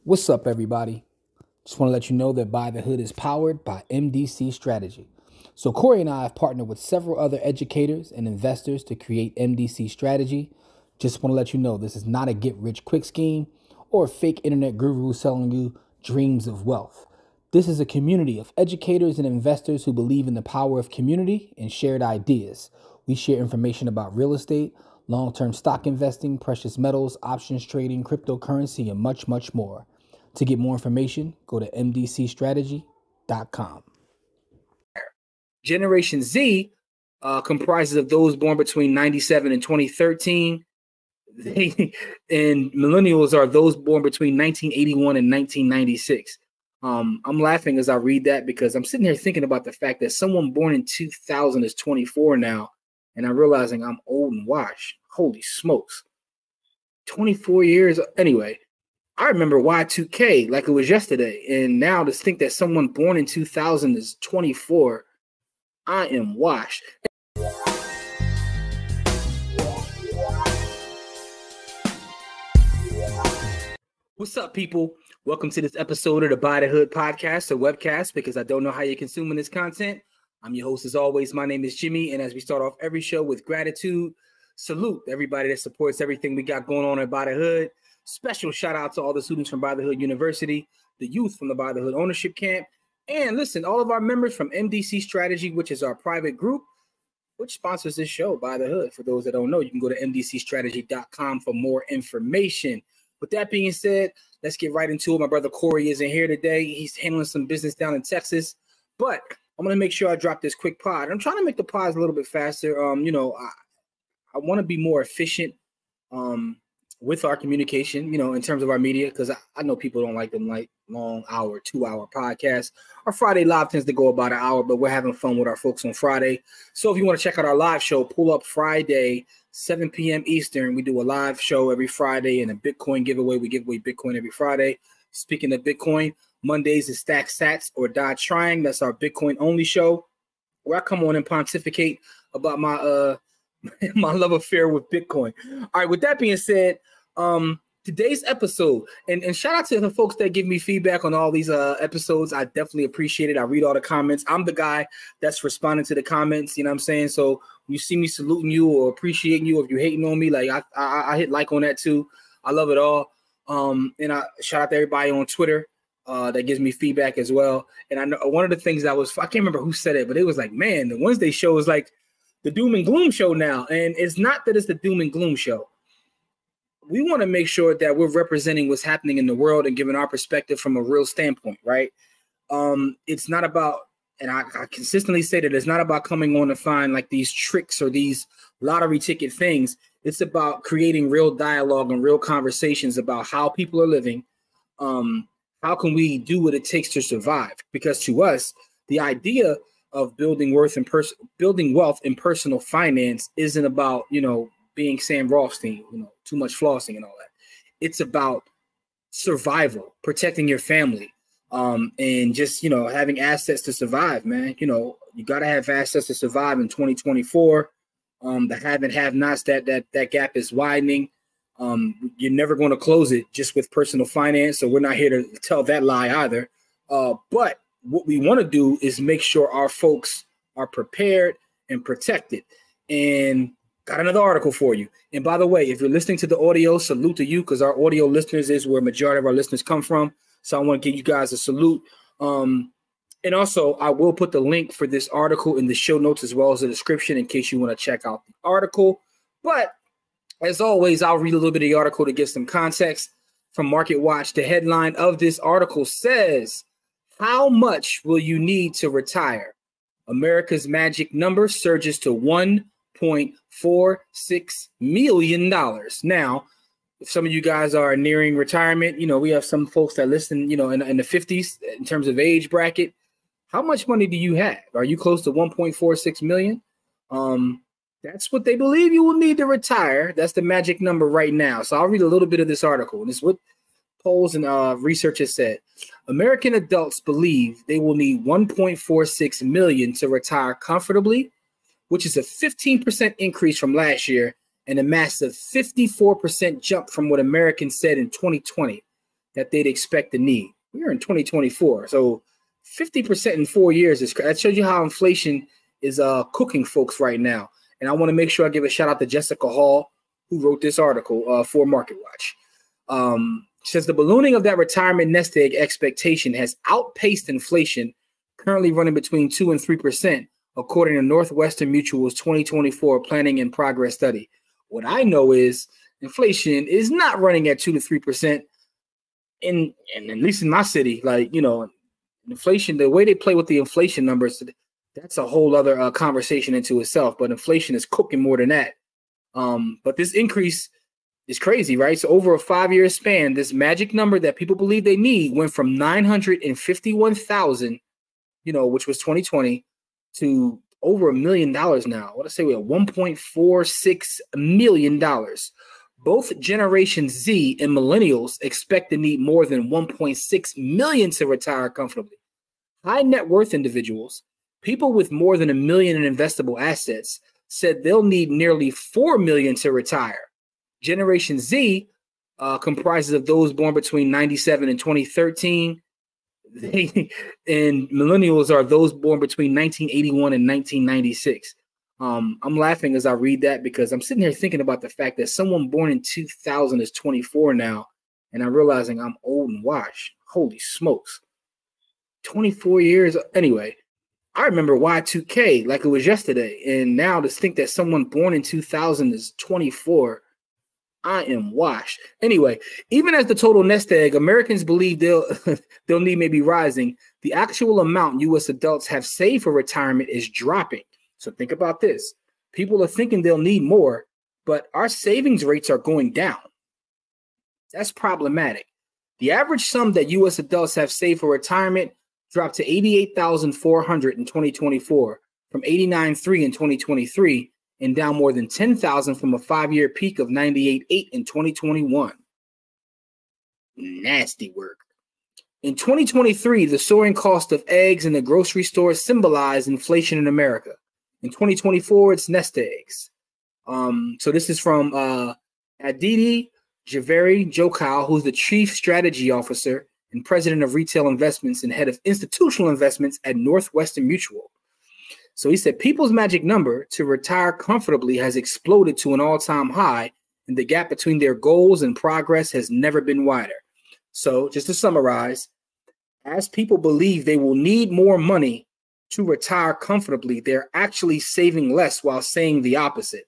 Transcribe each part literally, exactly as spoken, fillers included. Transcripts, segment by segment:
What's up, everybody? Just want to let you know that Buy the Hood is powered by M D C Strategy. So Corey and I have partnered with several other educators and investors to create M D C Strategy. Just want to let you know this is not a get-rich-quick scheme or a fake internet guru selling you dreams of wealth. This is a community of educators and investors who believe in the power of community and shared ideas. We share information about real estate, long-term stock investing, precious metals, options trading, cryptocurrency, and much, much more. To get more information, go to m d c strategy dot com. Generation Z uh, comprises of those born between ninety-seven and twenty thirteen. They, and millennials are those born between nineteen eighty-one and nineteen ninety-six. Um, I'm laughing as I read that because I'm sitting here thinking about the fact that someone born in two thousand is twenty-four now, and I'm realizing I'm old and washed. Holy smokes. twenty-four years. Anyway, I remember Y two K like it was yesterday. And now to think that someone born in two thousand is twenty-four, I am washed. What's up, people? Welcome to this episode of the Buy the Hood podcast or webcast, because I don't know how you're consuming this content. I'm your host as always. My name is Jimmy. And as we start off every show with gratitude, salute everybody that supports everything we got going on at Buy the Hood. Special shout out to all the students from Buy the Hood University, the youth from the Buy the Hood Ownership Camp, and listen, all of our members from M D C Strategy, which is our private group, which sponsors this show, Buy the Hood. For those that don't know, you can go to m d c strategy dot com for more information. With that being said, let's get right into it. My brother Corey isn't here today. He's handling some business down in Texas, but I'm going to make sure I drop this quick pod. I'm trying to make the pods a little bit faster. Um, you know, I, I want to be more efficient um, with our communication, you know, in terms of our media, because I, I know people don't like them like long hour, two hour podcasts. Our Friday live tends to go about an hour, but we're having fun with our folks on Friday. So if you want to check out our live show, pull up Friday, seven p.m. Eastern. We do a live show every Friday and a Bitcoin giveaway. We give away Bitcoin every Friday. Speaking of Bitcoin, Mondays is Stack Sats or Dodge Trying. That's our Bitcoin only show where I come on and pontificate about my uh my love affair with Bitcoin. All right, with that being said, um, today's episode, and, and shout out to the folks that give me feedback on all these uh, episodes. I definitely appreciate it. I read all the comments. I'm the guy that's responding to the comments, you know what I'm saying? So when you see me saluting you or appreciating you, if you're hating on me, like I, I, I hit like on that too. I love it all. Um, and I shout out to everybody on Twitter uh, that gives me feedback as well. And I know one of the things that was, I can't remember who said it, but it was like, man, the Wednesday show is like the doom and gloom show now. And it's not that it's the doom and gloom show. We want to make sure that we're representing what's happening in the world and giving our perspective from a real standpoint, right? Um, it's not about, and I, I consistently say that it's not about coming on to find like these tricks or these lottery ticket things. It's about creating real dialogue and real conversations about how people are living. Um, how can we do what it takes to survive? Because to us, the idea of building worth and pers- building wealth in personal finance isn't about, you know, being Sam Rothstein, you know, too much flossing and all that. It's about survival, protecting your family, um, and just, you know, having assets to survive, man. You know, you got to have assets to survive in twenty twenty-four. Um, the have and have nots, that that that gap is widening. Um, you're never going to close it just with personal finance. So we're not here to tell that lie either. Uh, but what we want to do is make sure our folks are prepared and protected. And got another article for you. And by the way, if you're listening to the audio, salute to you, because our audio listeners is where majority of our listeners come from. So I want to give you guys a salute. Um, and also, I will put the link for this article in the show notes as well as the description in case you want to check out the article. But as always, I'll read a little bit of the article to give some context from Market Watch. The headline of this article says, "How much will you need to retire? America's magic number surges to one point four six million dollars." Now, if some of you guys are nearing retirement, you know, we have some folks that listen, you know, in, in the fifties in terms of age bracket. How much money do you have? Are you close to one point four six million? Um, that's what they believe you will need to retire. That's the magic number right now. So I'll read a little bit of this article. And it's what polls and uh, research has said. American adults believe they will need one point four six million to retire comfortably, which is a fifteen percent increase from last year and a massive fifty-four percent jump from what Americans said in twenty twenty. that they'd expect to need. We're in twenty twenty-four, so fifty percent in four years is that shows you how inflation is uh cooking folks right now. And I want to make sure I give a shout out to Jessica Hall, who wrote this article uh, for MarketWatch. Um, says the ballooning of that retirement nest egg expectation has outpaced inflation, currently running between two and three percent, according to Northwestern Mutual's twenty twenty-four Planning in Progress study. What I know is inflation is not running at two to three percent. In, and at least in my city, like, you know, inflation, the way they play with the inflation numbers, that's a whole other uh, conversation into itself. But inflation is cooking more than that. Um, but this increase is crazy, right? So over a five-year span, this magic number that people believe they need went from nine hundred fifty-one thousand, you know, which was twenty twenty, to over a million dollars now. What I say, we have one point four six million dollars. Both Generation Z and millennials expect to need more than one point six million to retire comfortably. High net worth individuals, people with more than a million in investable assets, said they'll need nearly four million to retire. Generation Z uh, comprises of those born between ninety-seven and twenty thirteen. They, and millennials are those born between nineteen eighty-one and nineteen ninety-six. Um, I'm laughing as I read that because I'm sitting here thinking about the fact that someone born in two thousand is twenty-four now, and I'm realizing I'm old and washed. Holy smokes. twenty-four years. Anyway, I remember Y two K like it was yesterday, and now to think that someone born in two thousand is twenty-four, I am washed. Anyway, even as the total nest egg, Americans believe they'll they'll need may be rising, the actual amount U S adults have saved for retirement is dropping. So think about this. People are thinking they'll need more, but our savings rates are going down. That's problematic. The average sum that U S adults have saved for retirement dropped to eighty-eight thousand four hundred in twenty twenty-four from eighty-nine thousand three hundred in twenty twenty-three, and down more than ten thousand from a five-year peak of ninety-eight thousand eight hundred in twenty twenty-one. Nasty work. In twenty twenty-three, the soaring cost of eggs in the grocery store symbolized inflation in America. In twenty twenty-four, it's nest eggs. Um, so this is from uh, Aditi Javeri Jokal, who's the Chief Strategy Officer and President of Retail Investments and Head of Institutional Investments at Northwestern Mutual. So he said, people's magic number to retire comfortably has exploded to an all-time high, and the gap between their goals and progress has never been wider. So just to summarize, as people believe they will need more money to retire comfortably, they're actually saving less while saying the opposite.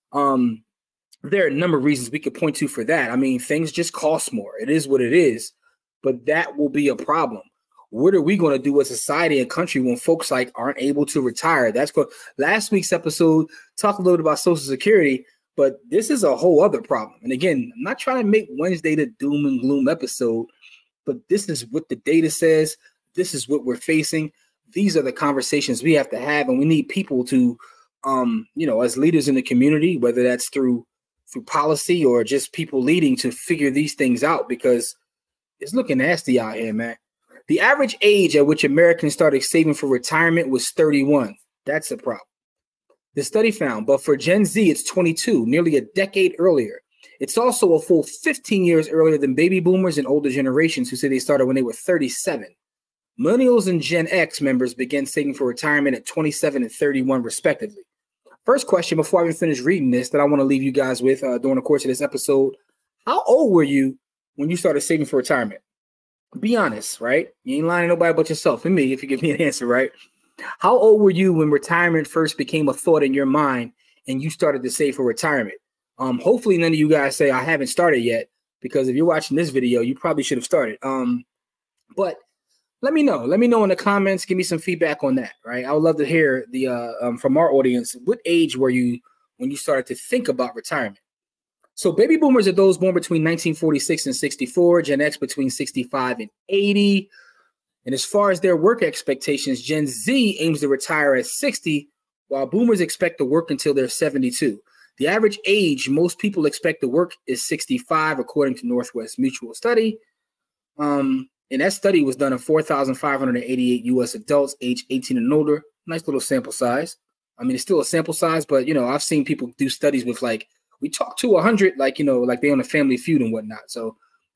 Um, there are a number of reasons we could point to for that. I mean, things just cost more. It is what it is, but that will be a problem. What are we going to do as a society and country when folks like aren't able to retire? That's what last week's episode talked a little bit about Social Security, but this is a whole other problem. And again, I'm not trying to make Wednesday the doom and gloom episode, but this is what the data says. This is what we're facing. These are the conversations we have to have, and we need people to, um, you know, as leaders in the community, whether that's through through policy or just people leading, to figure these things out, because it's looking nasty out here, man. The average age at which Americans started saving for retirement was thirty-one. That's a problem. The study found, but for Gen Z, it's twenty-two, nearly a decade earlier. It's also a full fifteen years earlier than baby boomers and older generations who say they started when they were thirty-seven. Millennials and Gen X members began saving for retirement at twenty-seven and thirty-one, respectively. First question, before I even finish reading this, that I want to leave you guys with uh, during the course of this episode. How old were you when you started saving for retirement? Be honest, right? You ain't lying to nobody but yourself and me if you give me an answer, right? How old were you when retirement first became a thought in your mind and you started to save for retirement? Um, hopefully none of you guys say I haven't started yet, because if you're watching this video, you probably should have started. Um, but let me know. Let me know in the comments. Give me some feedback on that, right? I would love to hear the uh, um, from our audience. What age were you when you started to think about retirement? So baby boomers are those born between nineteen forty-six and sixty-four, Gen X between sixty-five and eighty. And as far as their work expectations, Gen Z aims to retire at sixty, while boomers expect to work until they're seventy-two. The average age most people expect to work is sixty-five, according to Northwest Mutual study. Um, and that study was done on four thousand five hundred eighty-eight U S adults age eighteen and older. Nice little sample size. I mean, it's still a sample size, but, you know, I've seen people do studies with, like, we talk to one hundred, like, you know, like they on a Family Feud and whatnot. So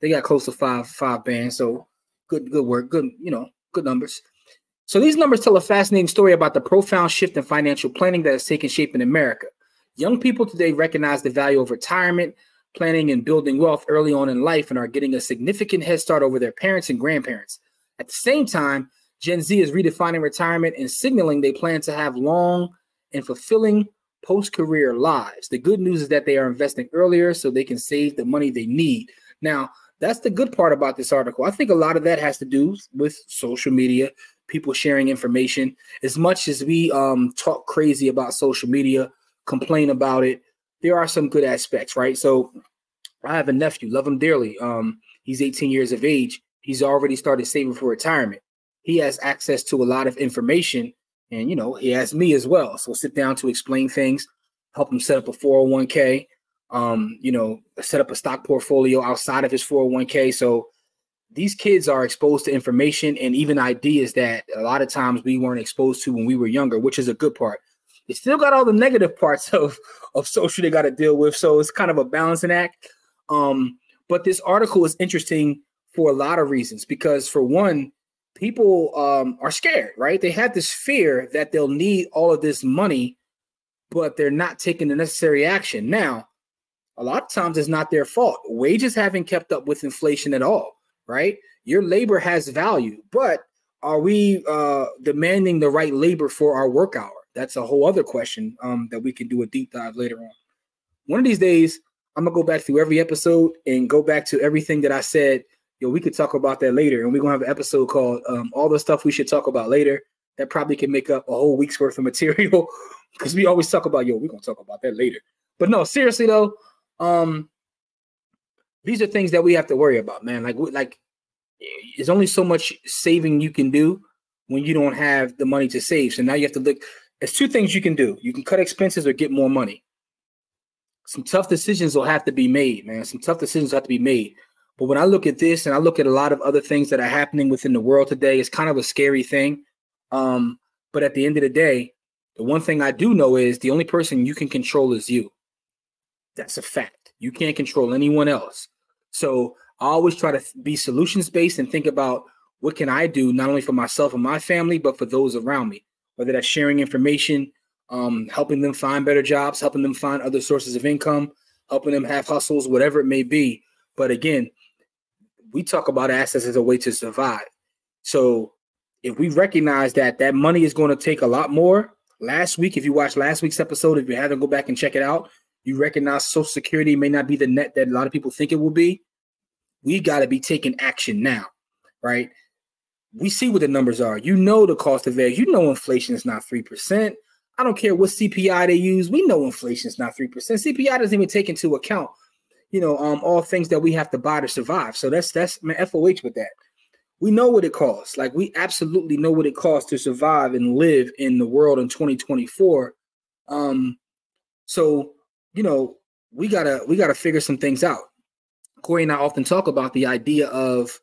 They got close to five five bands. So good, good work. Good, you know, good numbers. So these numbers tell a fascinating story about the profound shift in financial planning that has taken shape in America. Young people today recognize the value of retirement, planning, and building wealth early on in life and are getting a significant head start over their parents and grandparents. At the same time, Gen Z is redefining retirement and signaling they plan to have long and fulfilling post-career lives. The good news is that they are investing earlier so they can save the money they need. Now, that's the good part about this article. I think a lot of that has to do with social media, people sharing information. As much as we um, talk crazy about social media, complain about it, there are some good aspects, right? So I have a nephew, love him dearly. Um, he's eighteen years of age. He's already started saving for retirement. He has access to a lot of information, and, you know, he has me as well. So sit down to explain things, help him set up a four oh one k, um, you know, set up a stock portfolio outside of his four oh one k. So these kids are exposed to information and even ideas that a lot of times we weren't exposed to when we were younger, which is a good part. They still got all the negative parts of, of social they got to deal with. So it's kind of a balancing act. Um, but this article is interesting for a lot of reasons, because for one, people um, are scared, right? They have this fear that they'll need all of this money, but they're not taking the necessary action. Now, a lot of times it's not their fault. Wages haven't kept up with inflation at all, right? Your labor has value, but are we uh, demanding the right labor for our work hour? That's a whole other question um, that we can do a deep dive later on. One of these days, I'm going to go back through every episode and go back to everything that I said. Yo, we could talk about that later. And we're going to have an episode called um, All the Stuff We Should Talk About Later. That probably can make up a whole week's worth of material, because we always talk about, yo, we're going to talk about that later. But no, seriously, though, um, these are things that we have to worry about, man. Like, like there's only so much saving you can do when you don't have the money to save. So now you have to look. There's two things you can do. You can cut expenses or get more money. Some tough decisions will have to be made, man. Some tough decisions have to be made. But when I look at this and I look at a lot of other things that are happening within the world today, it's kind of a scary thing. Um, but at the end of the day, the one thing I do know is the only person you can control is you. That's a fact. You can't control anyone else. So I always try to be solutions-based and think about what can I do, not only for myself and my family, but for those around me, whether that's sharing information, um, helping them find better jobs, helping them find other sources of income, helping them have hustles, whatever it may be. But again, we talk about assets as a way to survive. So if we recognize that that money is going to take a lot more, last week, if you watched last week's episode, if you haven't, go back and check it out. You recognize Social Security may not be the net that a lot of people think it will be. We got to be taking action now, right? We see what the numbers are. You know the cost of air. You know inflation is not three percent. I don't care what C P I they use. We know inflation is not three percent. C P I doesn't even take into account, you know, um, all things that we have to buy to survive. So that's that's man, F O H with that. We know what it costs. Like, we absolutely know what it costs to survive and live in the world in twenty twenty-four. Um, so, you know, we gotta we gotta figure some things out. Corey and I often talk about the idea of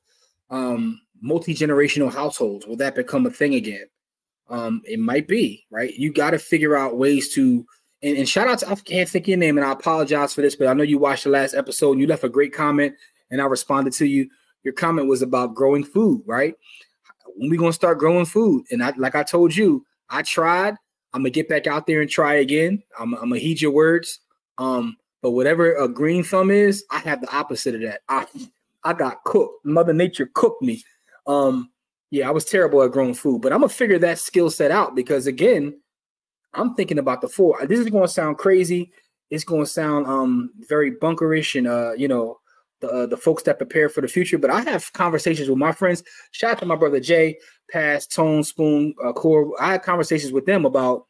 um, multi-generational households. Will that become a thing again? Um, it might be, right? You got to figure out ways to, and, and shout out to, I can't think of your name, and I apologize for this, but I know you watched the last episode and you left a great comment and I responded to you. Your comment was about growing food, right? When we going to start growing food? And I, like I told you, I tried. I'm going to get back out there and try again. I'm, I'm going to heed your words. Um, but whatever a green thumb is, I have the opposite of that. I, I got cooked. Mother Nature cooked me. Um, yeah, I was terrible at growing food, but I'm going to figure that skill set out, because again, I'm thinking about the four. This is going to sound crazy. It's going to sound um, very bunkerish and, uh, you know, the uh, the folks that prepare for the future. But I have conversations with my friends. Shout out to my brother Jay, Pass, Tone, Spoon, uh, Core. I had conversations with them about,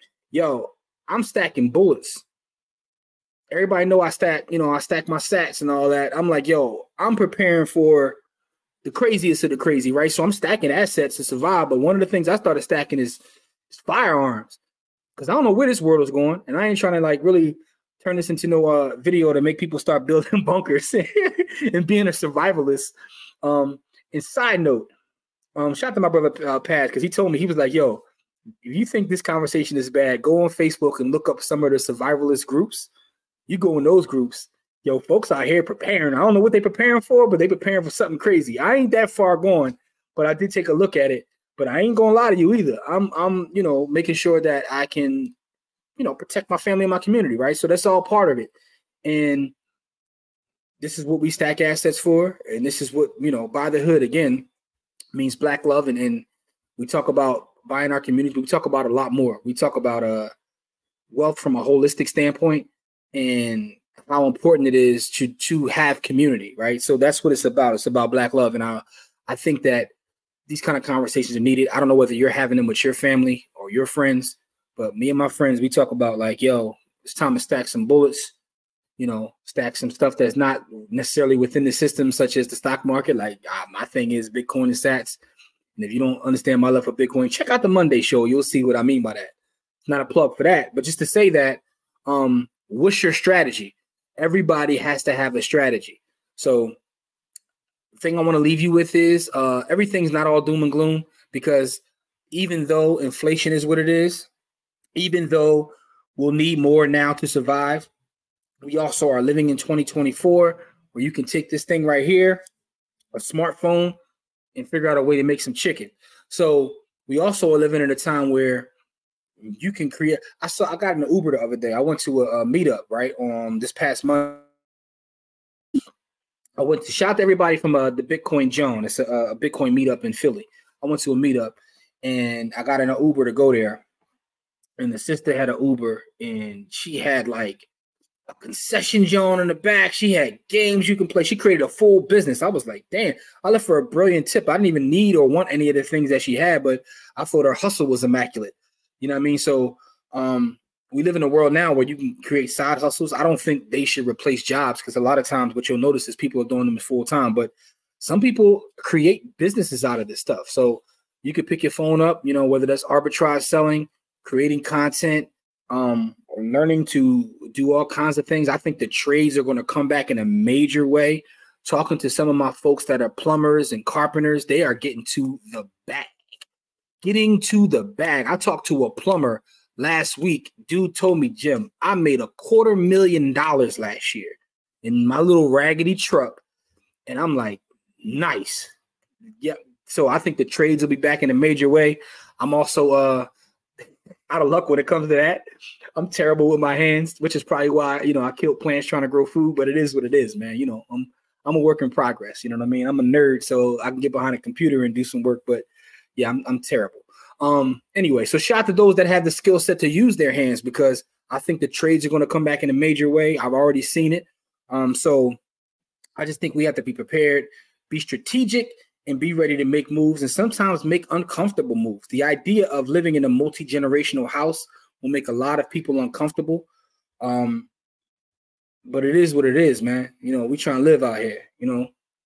yo, I'm stacking bullets. Everybody know I stack, you know, I stack my sats and all that. I'm like, yo, I'm preparing for the craziest of the crazy, right? So I'm stacking assets to survive. But one of the things I started stacking is, is firearms, because I don't know where this world is going, and I ain't trying to like really turn this into no uh, video to make people start building bunkers and being a survivalist. Um, and side note, um, shout out to my brother uh, Pat, because he told me, he was like, yo, if you think this conversation is bad, go on Facebook and look up some of the survivalist groups. You go in those groups, yo, folks out here preparing. I don't know what they're preparing for, but they preparing for something crazy. I ain't that far gone, but I did take a look at it. But I ain't gonna lie to you either. I'm, I'm, you know, making sure that I can, you know, protect my family and my community, right? So that's all part of it. And this is what we stack assets for. And this is what, you know, Buy the Hood, again, means black love. And, and we talk about buying our community. We talk about a lot more. We talk about uh, wealth from a holistic standpoint and how important it is to to have community, right? So that's what it's about. It's about black love. And I, I think that these kind of conversations are needed. I don't know whether you're having them with your family or your friends, but me and my friends, we talk about like, yo, it's time to stack some bullets, you know, stack some stuff that's not necessarily within the system, such as the stock market. Like uh, my thing is Bitcoin and sats. And if you don't understand my love for Bitcoin, check out the Monday show. You'll see what I mean by that. It's not a plug for that, but just to say that, um, what's your strategy? Everybody has to have a strategy. So the thing I want to leave you with is uh, everything's not all doom and gloom, because even though inflation is what it is, even though we'll need more now to survive, we also are living in twenty twenty-four where you can take this thing right here, a smartphone, and figure out a way to make some chicken. So we also are living in a time where you can create. I saw, I got an Uber the other day. I went to a, a meetup, right? On this past month. I went to shout out to everybody from uh, the Bitcoin Joan. It's a, a Bitcoin meetup in Philly. I went to a meetup and I got in an Uber to go there. And the sister had an Uber and she had like a concession zone in the back. She had games you can play. She created a full business. I was like, damn, I left her a brilliant tip. I didn't even need or want any of the things that she had, but I thought her hustle was immaculate. You know what I mean? So um, we live in a world now where you can create side hustles. I don't think they should replace jobs, because a lot of times what you'll notice is people are doing them full time, but some people create businesses out of this stuff. So you could pick your phone up, you know, whether that's arbitrage selling, creating content, um, or learning to do all kinds of things. I think the trades are going to come back in a major way. Talking to some of my folks that are plumbers and carpenters, they are getting to the bag. Getting to the bag. I talked to a plumber last week. Dude told me, Jim, I made a quarter million dollars last year in my little raggedy truck. And I'm like, nice. Yeah. So I think the trades will be back in a major way. I'm also uh, out of luck when it comes to that. I'm terrible with my hands, which is probably why, you know, I killed plants trying to grow food, but it is what it is, man. You know, I'm I'm a work in progress. You know what I mean? I'm a nerd, so I can get behind a computer and do some work, but yeah, I'm I'm terrible. Um, anyway, so shout out to those that have the skill set to use their hands, because I think the trades are going to come back in a major way. I've already seen it. Um, so I just think we have to be prepared, be strategic, and be ready to make moves, and sometimes make uncomfortable moves. The idea of living in a multi-generational house will make a lot of people uncomfortable. Um, but it is what it is, man. You know, we trying to live out here, you know.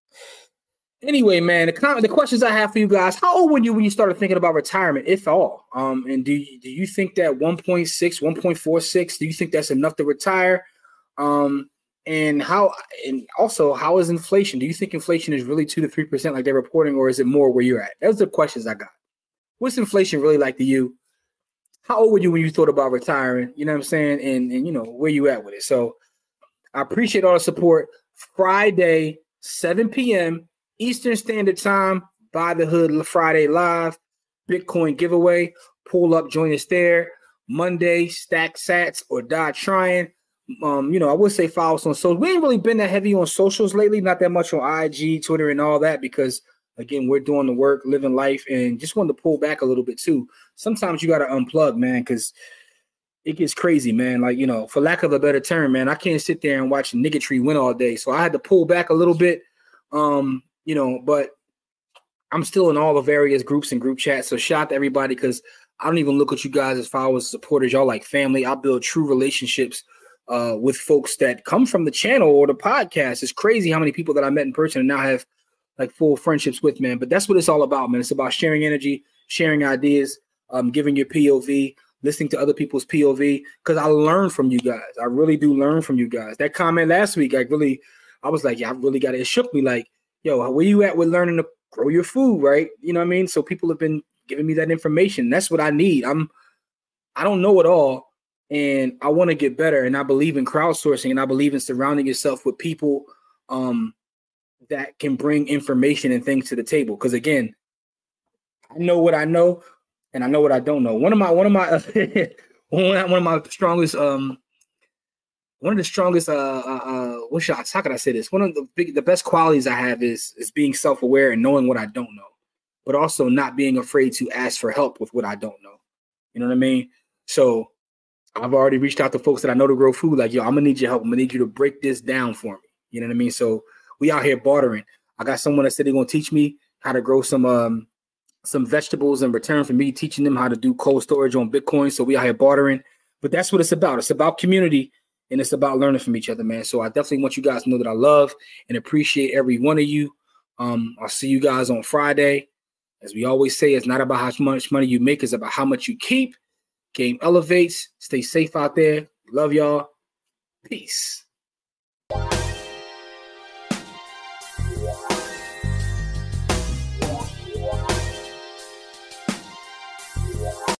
Anyway, man, the, com- the questions I have for you guys: how old were you when you started thinking about retirement, if at all? Um, and do you, do you think that one point six, one point four six, do you think that's enough to retire? Um, and how, and also, how is inflation? Do you think inflation is really two to three percent like they're reporting, or is it more where you're at? Those are the questions I got. What's inflation really like to you? How old were you when you thought about retiring? You know what I'm saying? And, and you know, where you at with it? So I appreciate all the support. Friday, seven p.m. Eastern Standard Time, Buy the Hood Friday Live, Bitcoin giveaway. Pull up, join us there. Monday, stack sats or die trying. Um, you know, I would say follow us on social. We ain't really been that heavy on socials lately, not that much on I G, Twitter, and all that, because again, we're doing the work, living life, and just wanted to pull back a little bit too. Sometimes you got to unplug, man, because it gets crazy, man. Like, you know, for lack of a better term, man, I can't sit there and watch niggatry win all day. So I had to pull back a little bit, um, you know, but I'm still in all the various groups and group chats. So shout out to everybody, because I don't even look at you guys as followers, supporters. Y'all like family. I build true relationships uh, with folks that come from the channel or the podcast. It's crazy how many people that I met in person and now have like full friendships with, man. But that's what it's all about, man. It's about sharing energy, sharing ideas, um, giving your P O V, listening to other people's P O V, because I learn from you guys. I really do learn from you guys. That comment last week, like really, I was like, yeah, I really got it. It shook me like, yo, where you at with learning to grow your food, right? You know what I mean? So people have been giving me that information. That's what I need. I'm, I don't know it all, And I want to get better. And I believe in crowdsourcing, and I believe in surrounding yourself with people um, that can bring information and things to the table. Because again, I know what I know, and I know what I don't know. One of my one of my one of my strongest um one of the strongest uh uh, uh what should I, how could I say this? One of the big the best qualities I have is is being self-aware and knowing what I don't know, but also not being afraid to ask for help with what I don't know. You know what I mean? So I've already reached out to folks that I know to grow food. Like, yo, I'm gonna need your help. I'm gonna need you to break this down for me. You know what I mean? So we out here bartering. I got someone that said they're gonna teach me how to grow some um some vegetables in return for me teaching them how to do cold storage on Bitcoin. So we out here bartering. But that's what it's about. It's about community, and it's about learning from each other, man. So I definitely want you guys to know that I love and appreciate every one of you. Um, I'll see you guys on Friday. As we always say, it's not about how much money you make, it's about how much you keep. Game elevates. Stay safe out there. Love y'all. Peace.